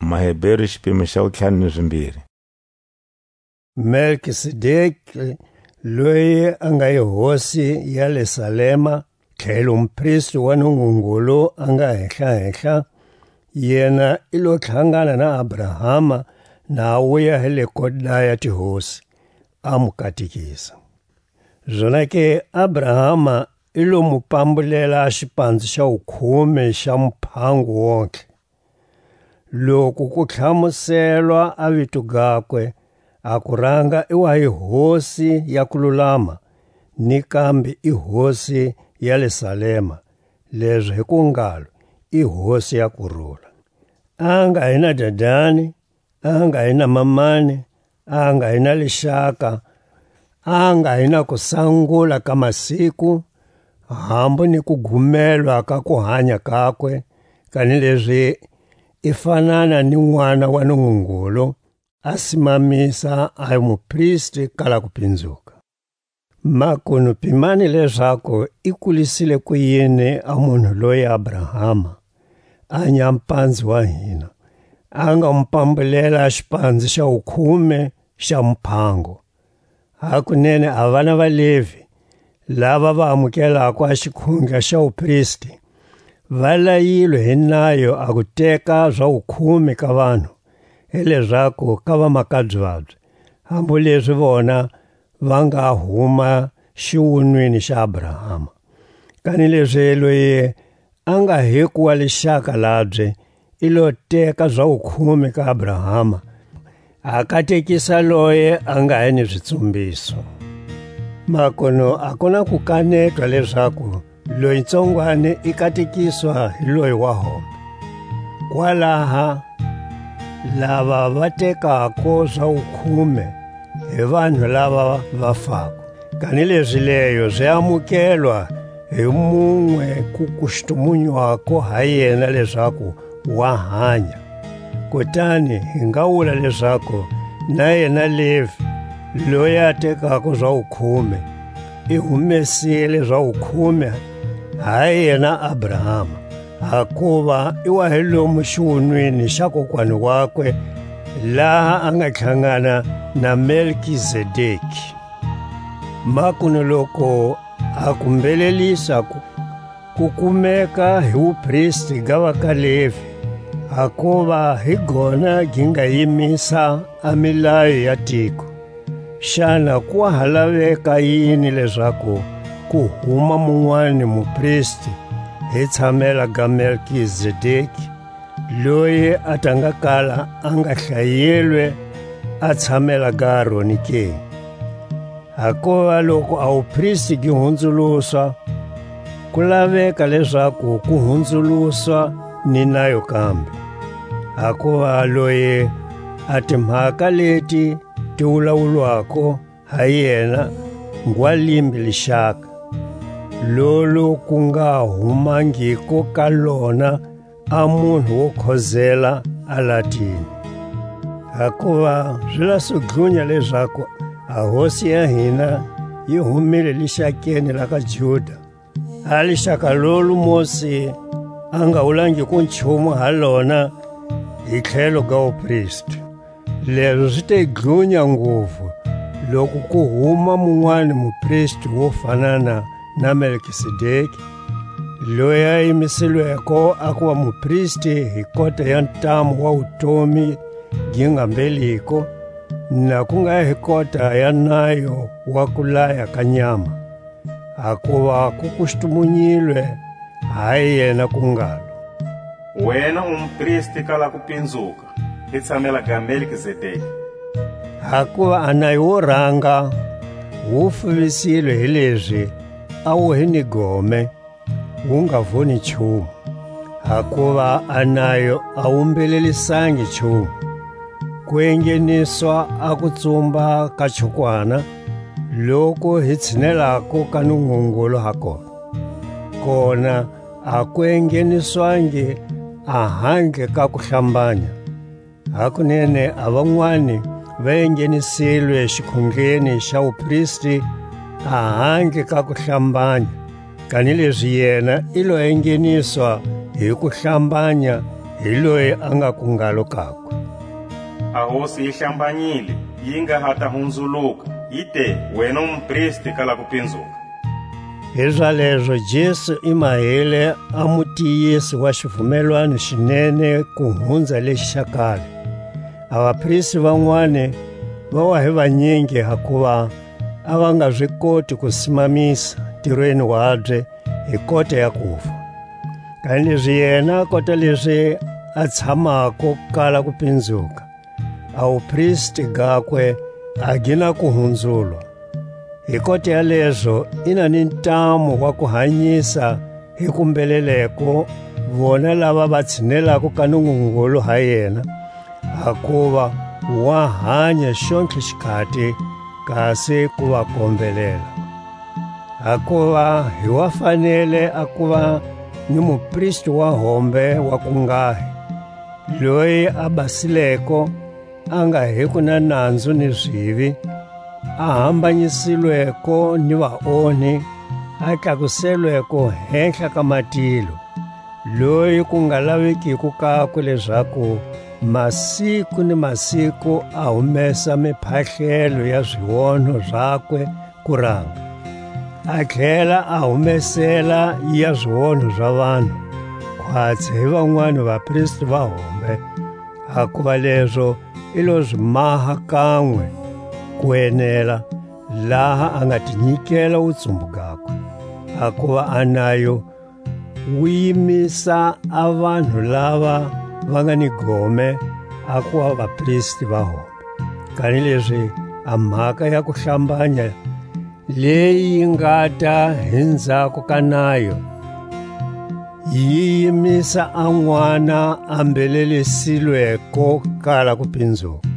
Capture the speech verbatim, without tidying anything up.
Maheberi xipimo xa ntlhanu ni swimbirhi. Melkisedeki loyi a nga hi hosi ya le Salema, tlhelo mpristi wa Nungungulu a nga henhla henhla, yena i lo tlhangana na Abrahama na awuya hi le kotla ya tihosi a mu katekisa. Zona ke Abrahama i lo mu pambulela xipandzu xa ukhume xa mphangu wonke. Loko ku tlhamuselwa a vito gakwe, a ku ranga i wa hi hosi ya ku lulama, ni kambe i hosi ya le Salema, leswi hi ku ngalo i hosi ya kurhula. A nga hi na dadani, a nga hi na mamani, a nga hi na lixaka, a nga hi na ku sangula ka masiku, hambu ni ku gumelwa ka ku hanya kakwe, kani leswi i fanana ni n'wana wa Nungungulu, a simamisa a hi mupristi kala ku pindzuka. Makunu pimani leswaku i kulisile ku yini a munhu loyi Abrahama, a nyampandzi wa hina, a nga mpambulela xipandzu xa ukhume xa mphango. Hakunene a vana va Levi, lava va amukelaka a xikhundla xa upristi, va layilwe hi nayo a ku teka swa ukhume ka vanhu, hi leswaku ka va makabyavabye, hambu leswi vona va nga huma xiwunwini xa Abrahama. Kani leswi loyi a nga hiku wa lixaka labye i lo teka swa ukhume ka Abrahama, a katekisa loyi a nga hi ni switsumbiso. Makono a ku na ku kanetwa leswaku loyi ntsongwane i katekiswa hi loyi wa hombe. Kwalaha lava va tekako swa ukhume hi vanhu lava va fako, kani leswi leyo swi amukelwa hi mun'we ku kuxumunywako ha yena leswaku wa hanya. Kutani hi nga vula leswaku na yena Levi loyi a tekako swa ukhume i humesile swa ukhume ha yena Abrahama, hakuva i wa hi lomu xiwunwini xa kokwani wakwe laha a nga tlhangana na Melkizedeki. Makunu loko a kumbelelisa ku, ku kumeka hi upristi ga va ka Levi, hakuva hi gona gi nga yimisa a milayo ya tiko, xana ku ha laveka yini leswaku ku huma mun'wani mupristi hi tshamela ga Melkizedeki, loyi a ta nga kala a nga hlayelwe a tshamela ga Aroni ke? Hakuva loko a upristi gi hundzuluswa, ku laveka leswaku ku hundzuluswa ni nayo kambe. Hakuva loyi a timhaka leti ti wulawulwako ha yena ngwalimbi lixaka, lolo ku nga humangiko ka lona a munhu wo khozela a latini. Hakuva swi la swi glunya leswaku a hosi ya hina yi humile lixakeni la ka Juda, a lixaka lolu Mose a nga wulangi ku nchumu ha lona hi tlhelo ga upristi. Leswi swi te glunya ngopfu loko ku huma mun'wani mupristi wo fanana na Melkisedeki, loyi a yimisilweko a kuva mupristi hi kota ya ntamu wa vutomi gi nga mbeliko, na ku nga hi kota ya nayo wa ku laya ka nyama, hakuva ku kuxutumunyilwe ha yena ku ngalo: wena umpristi kala ku pindzuka hi tshamela ga Melkizedeki. Hakuva a nayo wo rhanga wu fuvisilwe hi leswi a wu hi ni gome, wu nga voni nchumu, hakuva a nayo a wu mbelelisangi nchumu. Ku engeniswa a ku tsumba ka chukwana loko hi tshinelako ka Nungungulu ha kona, kona a ku engeniswangi a handle ka ku hlambanya. Hakunene a van'wani va engenisilwe xikhundleni xa upristi a handle ka ku hlambanya, kani leswi yena i lo engeniswa hi ku hlambanya hi loyi a nga ku ngalo kakwe. A hosi yi hlambanyile yi nga hata hundzuluka yi te wena umpristi kala ku pindzuka. Hi swaleswo Jesu i mahile a mutiyisi wa xivumelwano xinene ku hundza lexi xa kale. A vapristi van'wana va wa hi vanyingi hikuva a va nga swi koti ku simamisa ntirhweni wabye hi kota ya kufa. Kanileswi yena kota leswi a tshamako kala ku pindzuka, a vupristi gakwe a gina ku hundzulwa. Hi kota ya leswo ina ni ntamu wa ku hanyisa hi kumbeleleko vona lava va tshinelaka ka Nungungulu ha yena, hakuva wa hanya xontlhe xikhati kasi ku va kombelela. Hakuva hi wa fanele a ku va ni mupristi wa hombe wa ku ngahi, loyi a basileko a nga heku na nandzu ni swivi, a hambanyisilweko ni vaoni, a tlakuselweko henhla ka matilo, loyi ku nga lavekiko kakwe leswaku masiku ni masiku a humesa miphahlelo ya swiono swakwe ku ranga, a tlhela a humesela ya swiono swa vanhu khwatsi hi van'wana vapristi va hombe, hakuva leswo i lo swi maha kan'we ku enela laha a nga tinyikela wutsumbu gakwe, hakuva a nayo wu yimisa a vanhu lava va nga ni gome a kuva vapristi va hombe. Kanileswi a mhaka ya ku hlambanya leyi yi nga ta hi ndzhaku ka nayo yi yimisa a n'wana a mbelelesilweko kala ku pindzuka.